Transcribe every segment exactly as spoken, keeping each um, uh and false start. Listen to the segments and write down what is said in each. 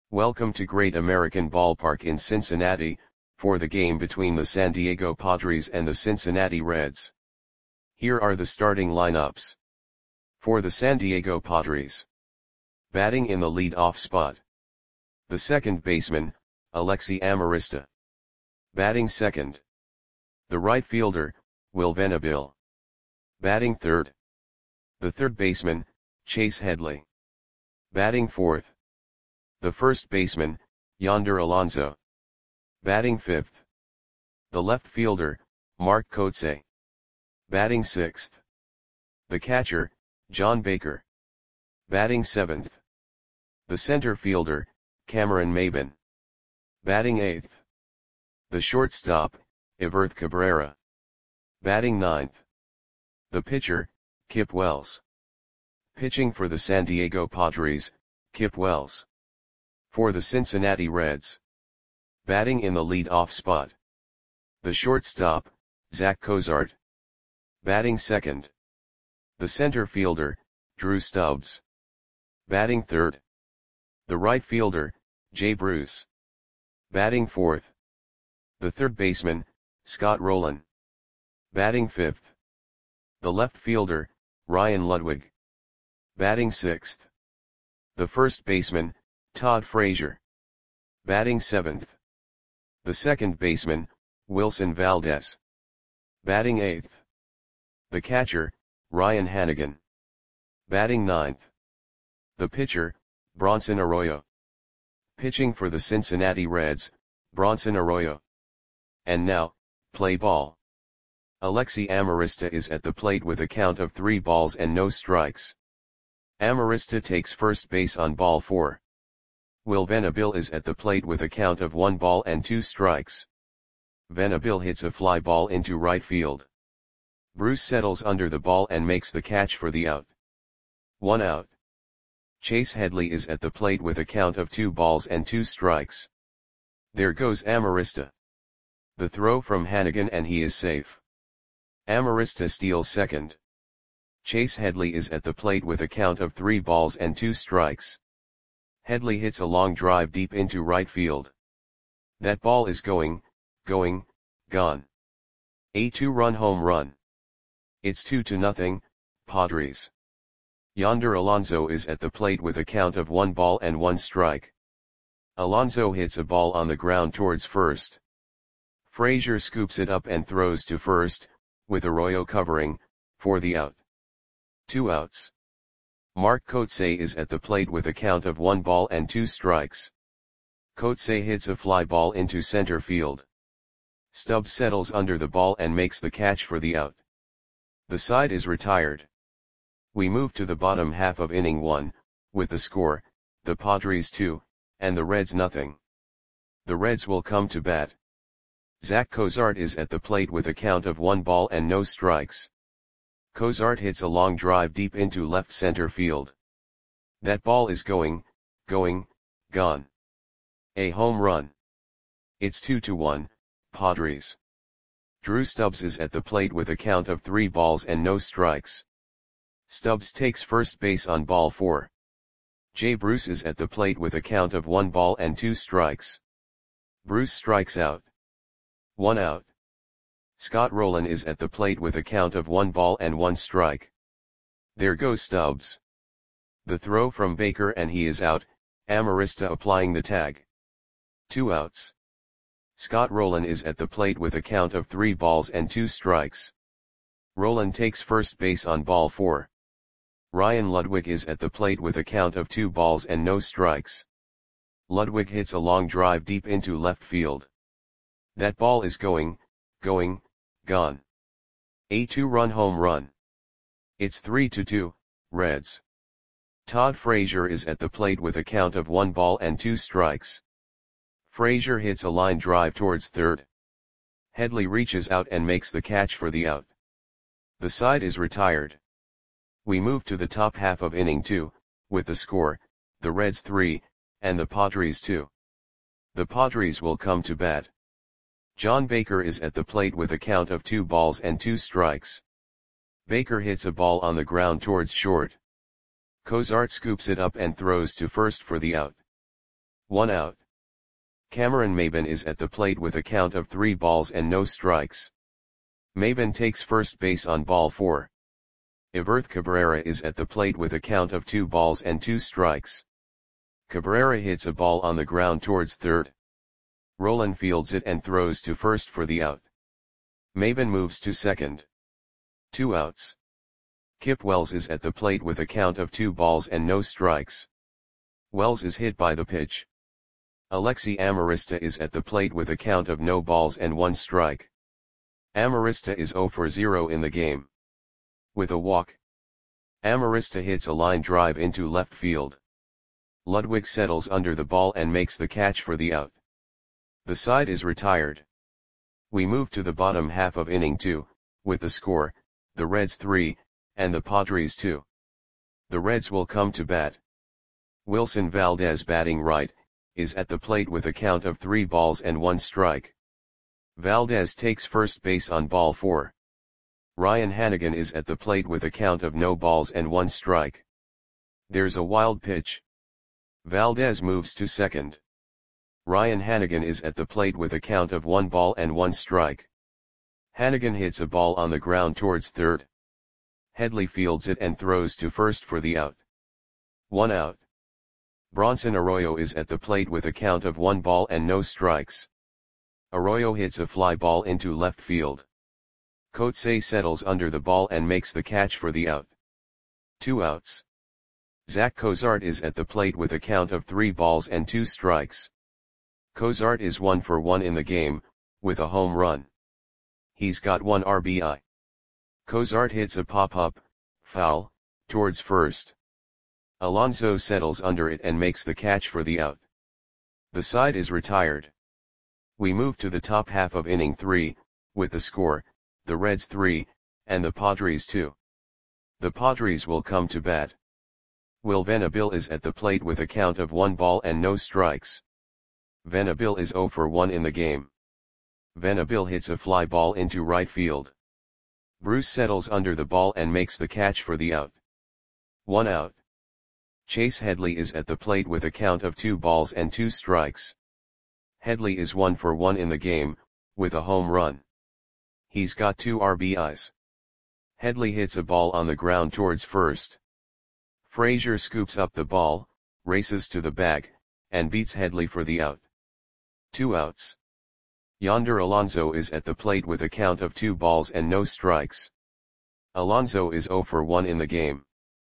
Welcome to Great American Ballpark in Cincinnati, for the game between the San Diego Padres and the Cincinnati Reds. Here are the starting lineups. For the San Diego Padres. Batting in the lead-off spot. The second baseman, Alexi Amarista. Batting second. The right fielder, Will Venable. Batting third. The third baseman, Chase Headley. Batting fourth. The first baseman, Yonder Alonso. Batting fifth. The left fielder, Mark Kotsay. Batting sixth. The catcher, John Baker. Batting seventh. The center fielder, Cameron Maybin. Batting eighth. The shortstop, Everth Cabrera. Batting ninth. The pitcher, Kip Wells. Pitching for the San Diego Padres, Kip Wells. For the Cincinnati Reds. Batting in the lead-off spot. The shortstop, Zach Cozart. Batting second. The center fielder, Drew Stubbs. Batting third. The right fielder, Jay Bruce. Batting fourth. The third baseman, Scott Rolen. Batting fifth. The left fielder, Ryan Ludwig. Batting sixth. The first baseman, Todd Frazier. Batting seventh. The second baseman, Wilson Valdez. Batting eighth. The catcher, Ryan Hannigan. Batting ninth. The pitcher, Bronson Arroyo. Pitching for the Cincinnati Reds, Bronson Arroyo. And now, play ball. Alexi Amarista is at the plate with a count of three balls and no strikes. Amarista takes first base on ball four. Will Venable is at the plate with a count of one ball and two strikes. Venable hits a fly ball into right field. Bruce settles under the ball and makes the catch for the out. One out. Chase Headley is at the plate with a count of two balls and two strikes. There goes Amarista. The throw from Hannigan and he is safe. Amarista steals second. Chase Headley is at the plate with a count of three balls and two strikes. Headley hits a long drive deep into right field. That ball is going, going, gone. A two-run home run. It's two to nothing, Padres. Yonder Alonso is at the plate with a count of one ball and one strike. Alonso hits a ball on the ground towards first. Frazier scoops it up and throws to first, with Arroyo covering, for the out. Two outs. Mark Kotsay is at the plate with a count of one ball and two strikes. Kotsay hits a fly ball into center field. Stubbs settles under the ball and makes the catch for the out. The side is retired. We move to the bottom half of inning one, with the score, the Padres two, and the Reds nothing. The Reds will come to bat. Zach Cozart is at the plate with a count of one ball and no strikes. Cozart hits a long drive deep into left center field. That ball is going, going, gone. A home run. It's two to one, Padres. Drew Stubbs is at the plate with a count of three balls and no strikes. Stubbs takes first base on ball four. Jay Bruce is at the plate with a count of one ball and two strikes. Bruce strikes out. One out. Scott Rolen is at the plate with a count of one ball and one strike. There goes Stubbs. The throw from Baker and he is out, Amarista applying the tag. Two outs. Scott Rolen is at the plate with a count of three balls and two strikes. Rolen takes first base on ball four. Ryan Ludwig is at the plate with a count of two balls and no strikes. Ludwig hits a long drive deep into left field. That ball is going, going, gone. A two-run home run. It's three to two, Reds. Todd Frazier is at the plate with a count of one ball and two strikes. Frazier hits a line drive towards third. Headley reaches out and makes the catch for the out. The side is retired. We move to the top half of inning two, with the score, the Reds three, and the Padres two. The Padres will come to bat. John Baker is at the plate with a count of two balls and two strikes. Baker hits a ball on the ground towards short. Cozart scoops it up and throws to first for the out. one out. Cameron Maybin is at the plate with a count of three balls and no strikes. Maybin takes first base on ball four. Everth Cabrera is at the plate with a count of two balls and two strikes. Cabrera hits a ball on the ground towards third. Roland fields it and throws to first for the out. Maybin moves to second. Two outs. Kip Wells is at the plate with a count of two balls and no strikes. Wells is hit by the pitch. Alexi Amarista is at the plate with a count of no balls and one strike. Amarista is zero for zero in the game. With a walk, Amarista hits a line drive into left field. Ludwig settles under the ball and makes the catch for the out. The side is retired. We move to the bottom half of inning two, with the score, the Reds three, and the Padres two. The Reds will come to bat. Wilson Valdez, batting right, is at the plate with a count of three balls and one strike. Valdez takes first base on ball four. Ryan Hannigan is at the plate with a count of no balls and one strike. There's a wild pitch. Valdez moves to second. Ryan Hannigan is at the plate with a count of one ball and one strike. Hannigan hits a ball on the ground towards third. Headley fields it and throws to first for the out. One out. Bronson Arroyo is at the plate with a count of one ball and no strikes. Arroyo hits a fly ball into left field. Coetzee settles under the ball and makes the catch for the out. Two outs. Zach Cozart is at the plate with a count of three balls and two strikes. Cozart is one for one in the game, with a home run. He's got one R B I. Cozart hits a pop-up, foul, towards first. Alonso settles under it and makes the catch for the out. The side is retired. We move to the top half of inning three, with the score, the Reds three, and the Padres two. The Padres will come to bat. Will Venable is at the plate with a count of one ball and no strikes. Venable is zero for one in the game. Venable hits a fly ball into right field. Bruce settles under the ball and makes the catch for the out. One out. Chase Headley is at the plate with a count of two balls and two strikes. Headley is one for one in the game, with a home run. He's got two R B Is. Headley hits a ball on the ground towards first. Frazier scoops up the ball, races to the bag, and beats Headley for the out. Two outs. Yonder Alonso is at the plate with a count of two balls and no strikes. Alonso is zero for one in the game.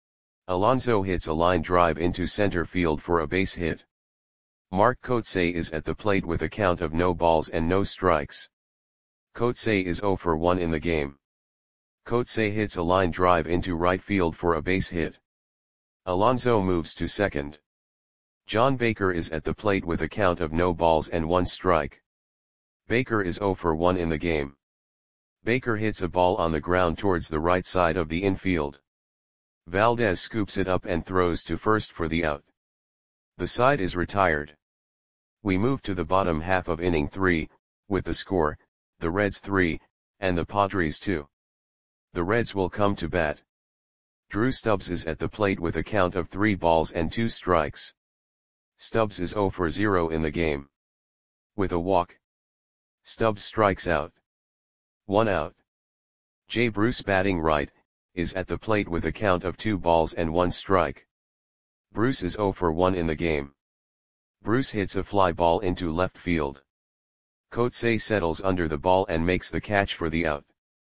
Alonso hits a line drive into center field for a base hit. Mark Coetzee is at the plate with a count of no balls and no strikes. Coetzee is zero for one in the game. Coetzee hits a line drive into right field for a base hit. Alonso moves to second. John Baker is at the plate with a count of no balls and one strike. Baker is zero for one in the game. Baker hits a ball on the ground towards the right side of the infield. Valdez scoops it up and throws to first for the out. The side is retired. We move to the bottom half of inning three, with the score, the Reds three, and the Padres two. The Reds will come to bat. Drew Stubbs is at the plate with a count of three balls and two strikes. Stubbs is zero for zero in the game. With a walk, Stubbs strikes out. One out. Jay Bruce, batting right, is at the plate with a count of two balls and one strike. Bruce is zero for one in the game. Bruce hits a fly ball into left field. Coetzee settles under the ball and makes the catch for the out.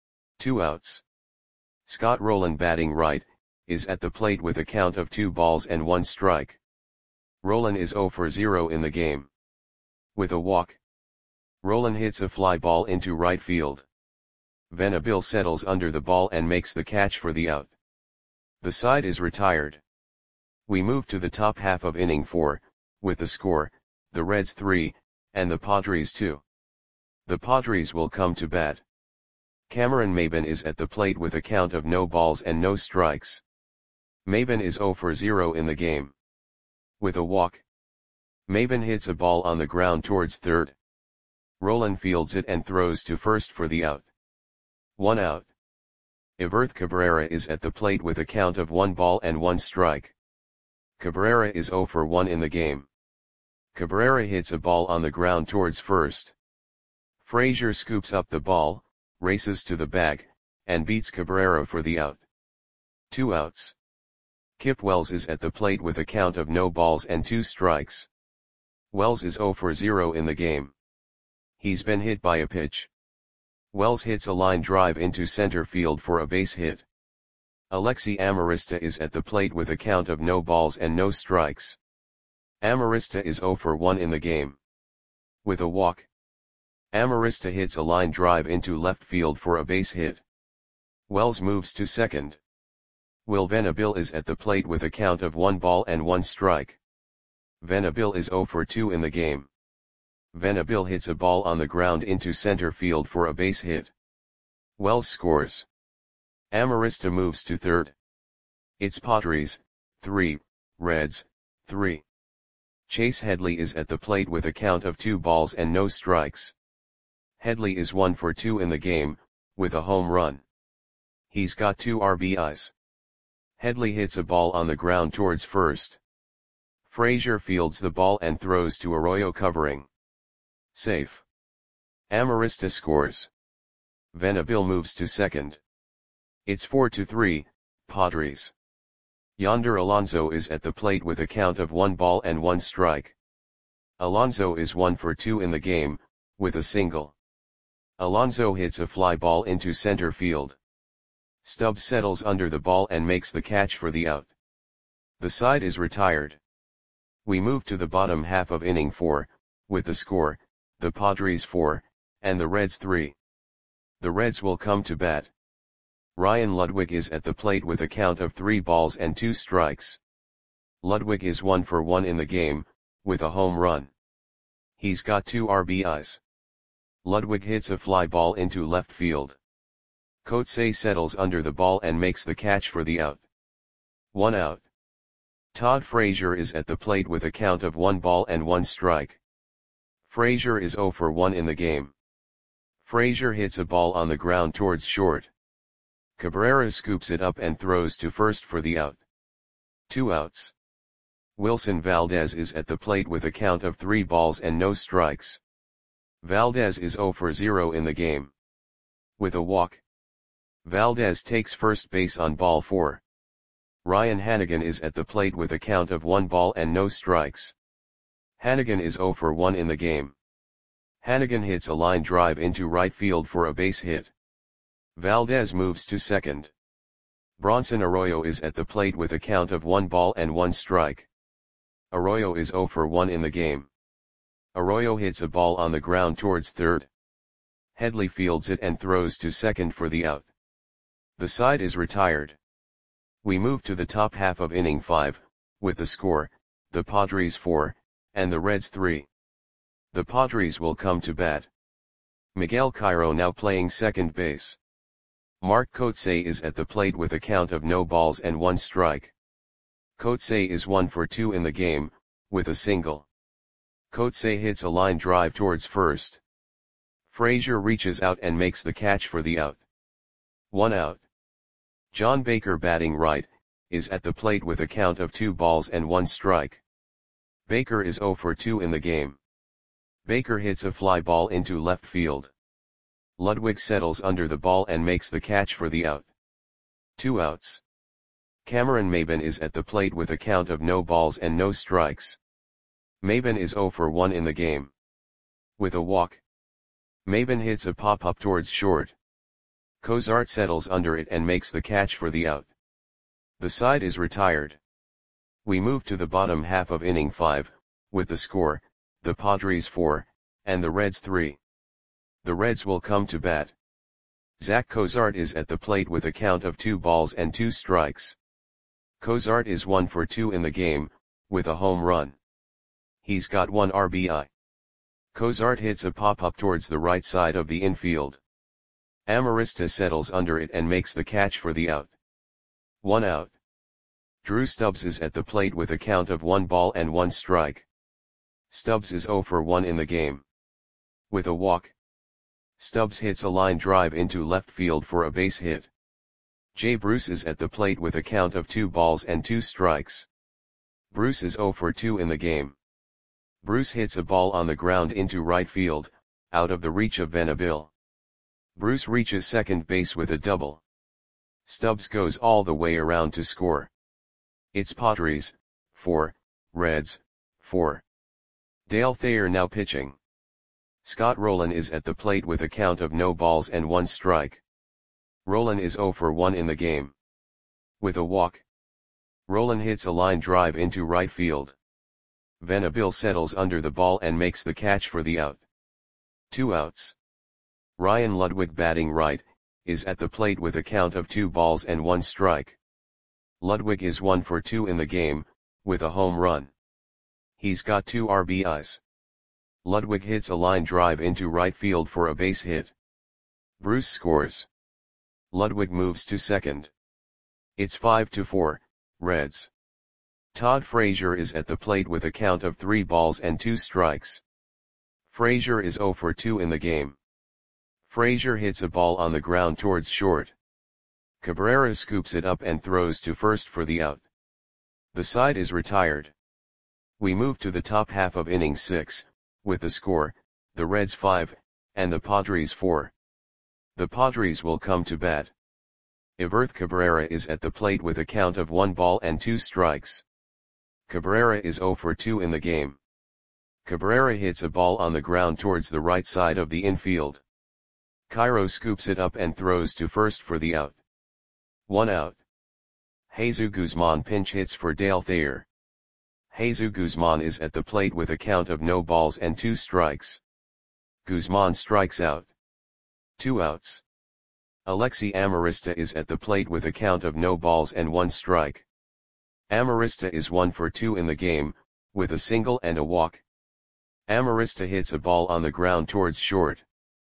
Two outs. Scott Rowland, batting right, is at the plate with a count of two balls and one strike. Rowland is zero for zero in the game. With a walk, Rowland hits a fly ball into right field. Venable settles under the ball and makes the catch for the out. The side is retired. We move to the top half of inning four, with the score, the Reds three, and the Padres two. The Padres will come to bat. Cameron Maybin is at the plate with a count of no balls and no strikes. Maybin is zero for zero in the game. With a walk, Maybin hits a ball on the ground towards third. Rowland fields it and throws to first for the out. One out. Everth Cabrera is at the plate with a count of one ball and one strike. Cabrera is zero for one in the game. Cabrera hits a ball on the ground towards first. Frazier scoops up the ball, races to the bag, and beats Cabrera for the out. Two outs. Kip Wells is at the plate with a count of no balls and two strikes. Wells is oh for oh in the game. He's been hit by a pitch. Wells hits a line drive into center field for a base hit. Alexi Amarista is at the plate with a count of no balls and no strikes. Amarista is oh for one in the game. With a walk. Amarista hits a line drive into left field for a base hit. Wells moves to second. Will Venable is at the plate with a count of one ball and one strike. Venable is oh for two in the game. Venable hits a ball on the ground into center field for a base hit. Wells scores. Amarista moves to third. It's Padres, three, Reds, three. Chase Headley is at the plate with a count of two balls and no strikes. Headley is one for two in the game, with a home run. He's got two R B Is. Headley hits a ball on the ground towards first. Frazier fields the ball and throws to Arroyo covering. Safe. Amarista scores. Venable moves to second. It's four to three, Padres. Yonder Alonso is at the plate with a count of one ball and one strike. Alonso is one for two in the game, with a single. Alonso hits a fly ball into center field. Stubbs settles under the ball and makes the catch for the out. The side is retired. We move to the bottom half of inning four, with the score, the Padres four, and the Reds three. The Reds will come to bat. Ryan Ludwig is at the plate with a count of three balls and two strikes. Ludwig is one for one in the game, with a home run. He's got two R B Is. Ludwig hits a fly ball into left field. Coetzee settles under the ball and makes the catch for the out. One out. Todd Frazier is at the plate with a count of one ball and one strike. Frazier is oh for one in the game. Frazier hits a ball on the ground towards short. Cabrera scoops it up and throws to first for the out. Two outs. Wilson Valdez is at the plate with a count of three balls and no strikes. Valdez is oh for oh in the game. With a walk. Valdez takes first base on ball four. Ryan Hanigan is at the plate with a count of one ball and no strikes. Hanigan is oh for one in the game. Hanigan hits a line drive into right field for a base hit. Valdez moves to second. Bronson Arroyo is at the plate with a count of one ball and one strike. Arroyo is oh for one in the game. Arroyo hits a ball on the ground towards third. Headley fields it and throws to second for the out. The side is retired. We move to the top half of inning five, with the score, the Padres four, and the Reds three. The Padres will come to bat. Miguel Cairo now playing second base. Mark Coetzee is at the plate with a count of no balls and one strike. Coetzee is one for two in the game, with a single. Coetzee hits a line drive towards first. Frazier reaches out and makes the catch for the out. One out. John Baker batting right, is at the plate with a count of two balls and one strike. Baker is oh for two in the game. Baker hits a fly ball into left field. Ludwig settles under the ball and makes the catch for the out. Two outs. Cameron Maybin is at the plate with a count of no balls and no strikes. Maybin is oh for one in the game. With a walk. Maybin hits a pop-up towards short. Cozart settles under it and makes the catch for the out. The side is retired. We move to the bottom half of inning five, with the score, the Padres four, and the Reds three. The Reds will come to bat. Zach Cozart is at the plate with a count of two balls and two strikes. Cozart is one for two in the game, with a home run. He's got one R B I. Cozart hits a pop-up towards the right side of the infield. Amarista settles under it and makes the catch for the out. One out. Drew Stubbs is at the plate with a count of one ball and one strike. Stubbs is oh for one in the game. With a walk. Stubbs hits a line drive into left field for a base hit. Jay Bruce is at the plate with a count of two balls and two strikes. Bruce is oh for two in the game. Bruce hits a ball on the ground into right field, out of the reach of Venable. Bruce reaches second base with a double. Stubbs goes all the way around to score. It's Padres, four, Reds, four. Dale Thayer now pitching. Scott Rolen is at the plate with a count of no balls and one strike. Rolen is oh for one in the game. With a walk. Rolen hits a line drive into right field. Venable settles under the ball and makes the catch for the out. Two outs. Ryan Ludwig, batting right, is at the plate with a count of two balls and one strike. Ludwig is one for two in the game, with a home run. He's got two R B Is. Ludwig hits a line drive into right field for a base hit. Bruce scores. Ludwig moves to second. It's five to four, Reds. Todd Frazier is at the plate with a count of three balls and two strikes. Frazier is oh for two in the game. Frazier hits a ball on the ground towards short. Cabrera scoops it up and throws to first for the out. The side is retired. We move to the top half of inning six, with the score, the Reds five, and the Padres four. The Padres will come to bat. Everth Cabrera is at the plate with a count of one ball and two strikes. Cabrera is oh for two in the game. Cabrera hits a ball on the ground towards the right side of the infield. Cairo scoops it up and throws to first for the out. One out. Jesus Guzman pinch hits for Dale Thayer. Jesus Guzman is at the plate with a count of no balls and two strikes. Guzman strikes out. Two outs. Alexi Amarista is at the plate with a count of no balls and one strike. Amarista is one for two in the game, with a single and a walk. Amarista hits a ball on the ground towards short.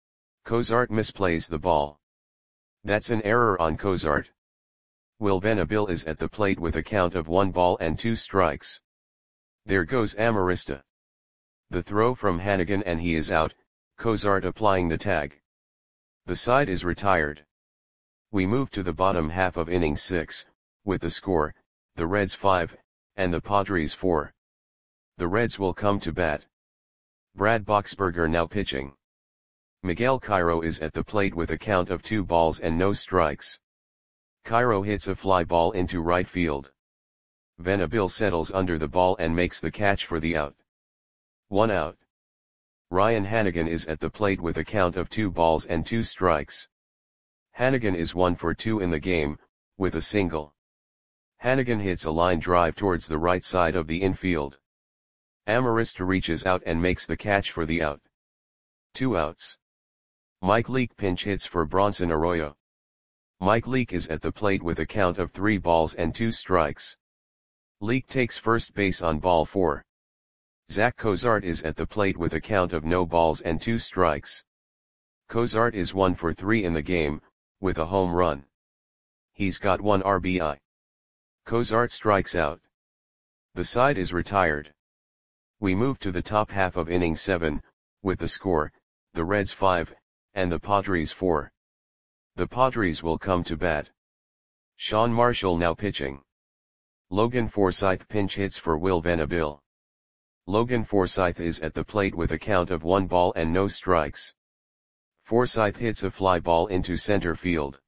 Cozart misplays the ball. That's an error on Cozart. Will Venable is at the plate with a count of one ball and two strikes. There goes Amarista. The throw from Hannigan and he is out, Cozart applying the tag. The side is retired. We move to the bottom half of inning six, with the score, the Reds five, and the Padres four. The Reds will come to bat. Brad Boxberger now pitching. Miguel Cairo is at the plate with a count of two balls and no strikes. Cairo hits a fly ball into right field. Venable settles under the ball and makes the catch for the out. One out. Ryan Hannigan is at the plate with a count of two balls and two strikes. Hannigan is one for two in the game, with a single. Hannigan hits a line drive towards the right side of the infield. Amarista reaches out and makes the catch for the out. Two outs. Mike Leake pinch hits for Bronson Arroyo. Mike Leake is at the plate with a count of three balls and two strikes. Leake takes first base on ball four. Zach Cozart is at the plate with a count of no balls and two strikes. Cozart is one for three in the game, with a home run. He's got one R B I. Cozart strikes out. The side is retired. We move to the top half of inning seven, with the score, the Reds five, and the Padres four. The Padres will come to bat. Sean Marshall now pitching. Logan Forsythe pinch hits for Will Venable. Logan Forsythe is at the plate with a count of one ball and no strikes. Forsythe hits a fly ball into center field.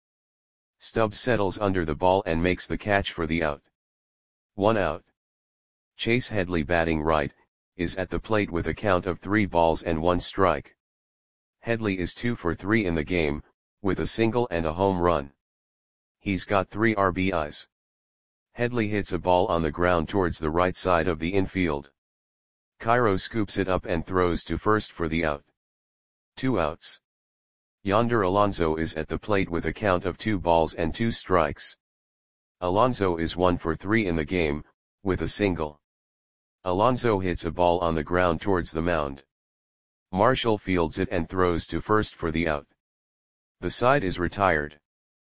Stubbs settles under the ball and makes the catch for the out. One out. Chase Headley, batting right, is at the plate with a count of three balls and one strike. Headley is two for three in the game, with a single and a home run. He's got three R B Is. Headley hits a ball on the ground towards the right side of the infield. Cairo scoops it up and throws to first for the out. Two outs. Yonder Alonso is at the plate with a count of two balls and two strikes. Alonso is one for three in the game, with a single. Alonso hits a ball on the ground towards the mound. Marshall fields it and throws to first for the out. The side is retired.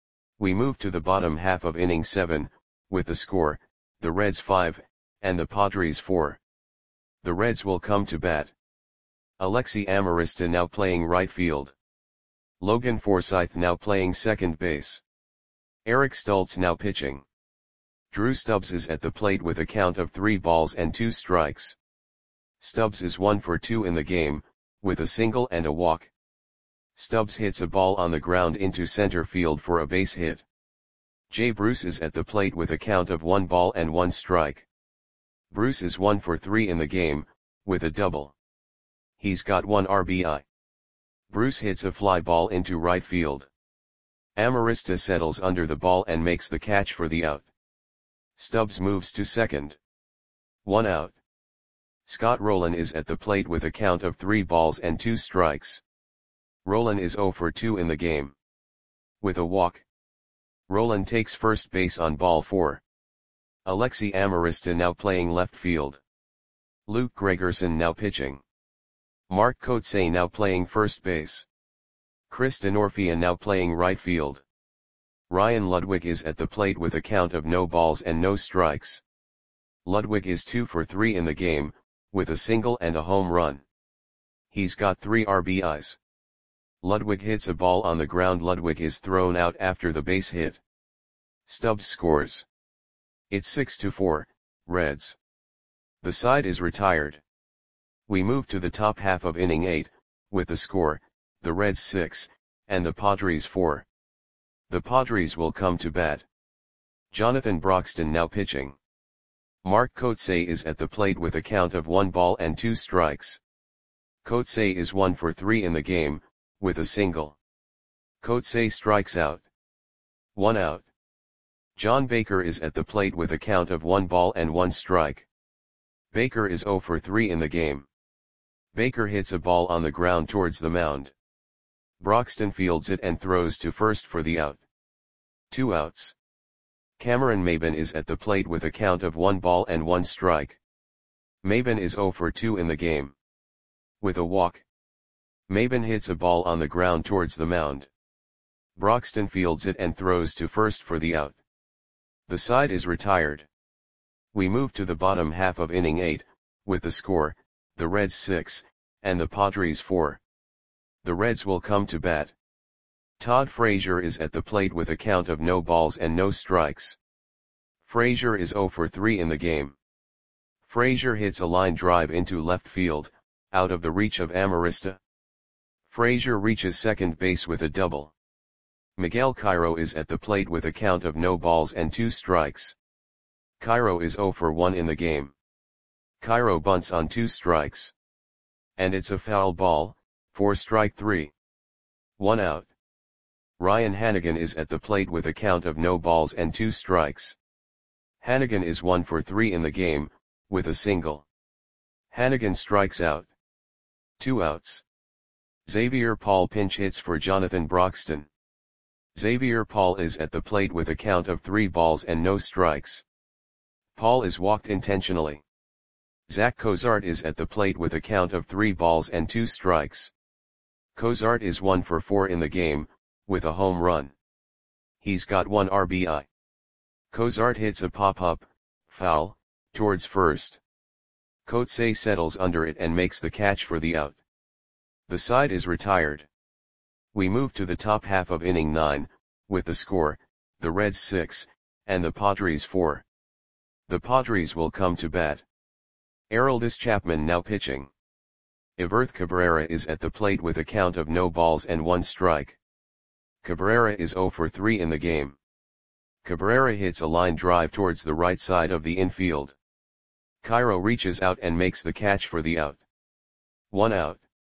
We move to the bottom half of inning seven, with the score, the Reds five, and the Padres four. The Reds will come to bat. Alexi Amarista now playing right field. Logan Forsythe now playing second base. Eric Stultz now pitching. Drew Stubbs is at the plate with a count of three balls and two strikes. Stubbs is one for two in the game, with a single and a walk. Stubbs hits a ball on the ground into center field for a base hit. Jay Bruce is at the plate with a count of one ball and one strike. Bruce is one for three in the game, with a double. He's got one R B I. Bruce hits a fly ball into right field. Amarista settles under the ball and makes the catch for the out. Stubbs moves to second. One out. Scott Rolen is at the plate with a count of three balls and two strikes. Rolen is zero for two in the game. With a walk. Rolen takes first base on ball four. Alexi Amarista now playing left field. Luke Gregerson now pitching. Mark Kotsay now playing first base. Chris Denorfia now playing right field. Ryan Ludwig is at the plate with a count of no balls and no strikes. Ludwig is two for three in the game, with a single and a home run. He's got three R B Is. Ludwig hits a ball on the ground. Ludwig is thrown out after the base hit. Stubbs scores. It's six to four, Reds. The side is retired. We move to the top half of inning eight, with the score, the Reds six, and the Padres four. The Padres will come to bat. Jonathan Broxton now pitching. Mark Kotsay is at the plate with a count of one ball and two strikes. Kotsay is one for three in the game, with a single. Kotsay strikes out. One out. John Baker is at the plate with a count of one ball and one strike. Baker is zero for three in the game. Baker hits a ball on the ground towards the mound. Broxton fields it and throws to first for the out. Two outs. Cameron Maybin is at the plate with a count of one ball and one strike. Maybin is zero for two in the game. With a walk. Maybin hits a ball on the ground towards the mound. Broxton fields it and throws to first for the out. The side is retired. We move to the bottom half of inning eight, with the score, the Reds six, and the Padres four. The Reds will come to bat. Todd Frazier is at the plate with a count of no balls and no strikes. Frazier is zero for three in the game. Frazier hits a line drive into left field, out of the reach of Amarista. Frazier reaches second base with a double. Miguel Cairo is at the plate with a count of no balls and two strikes. Cairo is zero for one in the game. Cairo bunts on two strikes. And it's a foul ball, for strike three. One out. Ryan Hanigan is at the plate with a count of no balls and two strikes. Hanigan is one for three in the game, with a single. Hanigan strikes out. Two outs. Xavier Paul pinch hits for Jonathan Broxton. Xavier Paul is at the plate with a count of three balls and no strikes. Paul is walked intentionally. Zach Cozart is at the plate with a count of three balls and two strikes. Cozart is one for four in the game, with a home run. He's got one R B I. Cozart hits a pop-up, foul, towards first. Kotsay settles under it and makes the catch for the out. The side is retired. We move to the top half of inning nine, with the score, the Reds six, and the Padres four. The Padres will come to bat. Aroldis Chapman now pitching. Everth Cabrera is at the plate with a count of no balls and one strike. Cabrera is zero for three in the game. Cabrera hits a line drive towards the right side of the infield. Cairo reaches out and makes the catch for the out. One out.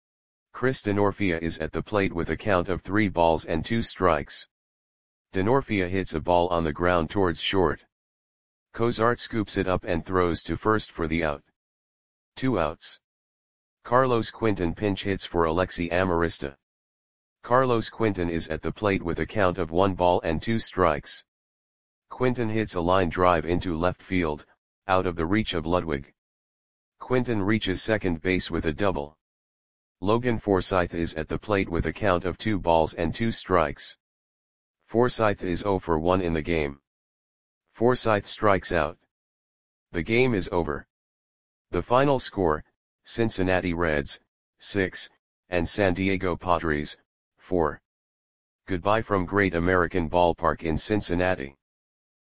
Chris Denorfia is at the plate with a count of three balls and two strikes. Denorfia hits a ball on the ground towards short. Cozart scoops it up and throws to first for the out. Two outs. Carlos Quinton pinch hits for Alexi Amarista. Carlos Quinton is at the plate with a count of one ball and two strikes. Quinton hits a line drive into left field, out of the reach of Ludwig. Quinton reaches second base with a double. Logan Forsythe is at the plate with a count of two balls and two strikes. Forsythe is zero for one in the game. Forsythe strikes out. The game is over. The final score, Cincinnati Reds, six, and San Diego Padres, four. Goodbye from Great American Ballpark in Cincinnati.